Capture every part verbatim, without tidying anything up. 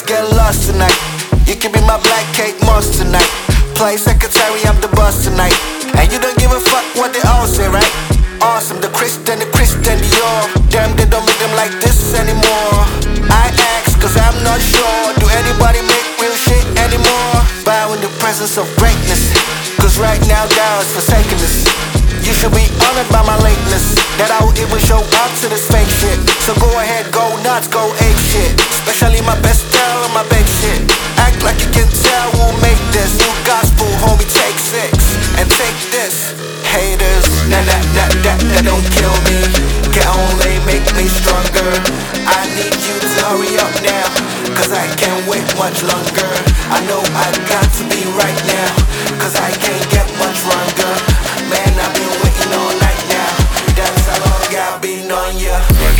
get lost tonight. You can be my black cake moss tonight. Play secretary, I'm the boss tonight. And you don't give a fuck what they all say, right? Awesome, the Christian, the Christian Dior. Damn, they don't make them like this anymore. I ask, cause I'm not sure. Do anybody make real shit anymore? Bow in the presence of greatness, cause right now thou is forsaken us. You should be honored by my lateness, that I will even show up to this fake shit. So go ahead, go nuts, go ape shit. Especially my best style and my big shit. Act like you can tell who'll make this. New gospel, homie, take six. And take this. Haters, nah, nah, nah, nah, nah, don't kill me. Can only make me stronger. I need you to hurry up now, cause I can't wait much longer. I know I got to be right now, cause I can't get much longer. Man, I've been waiting all night now. That's how long I've been on ya.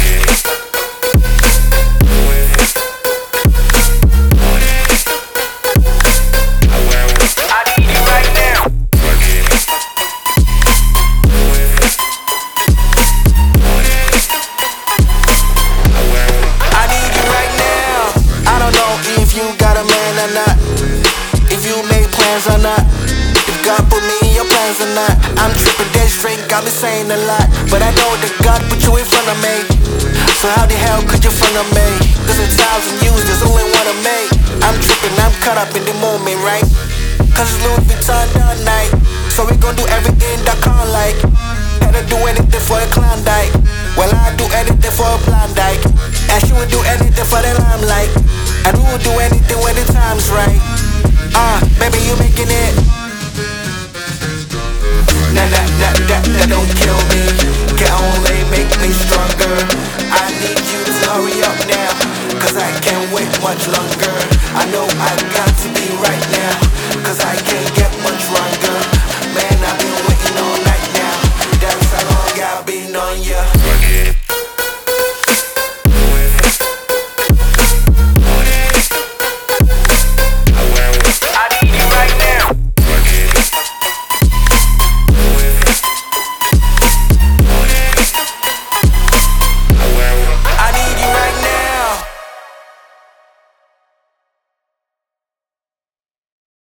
Or not, if God put me in your plans or not. I'm tripping dead straight, got me saying a lot, but I know that God put you in front of me. So how the hell could you front of me? Cause a thousand years, there's only one of me. I'm tripping, I'm caught up in the moment, right? Cause it's Louis Vuitton all night, so we gon' do everything that can't like. Had to do anything for a Klondike. Well, I do anything for a Klondike, and she would do anything for the limelight. And we will do anything when the time's right. Ah, uh, baby, you making it. Nah, nah, nah, nah, nah, don't kill me. Can only make me stronger. I need you to hurry up now, cause I can't wait much longer. I know I got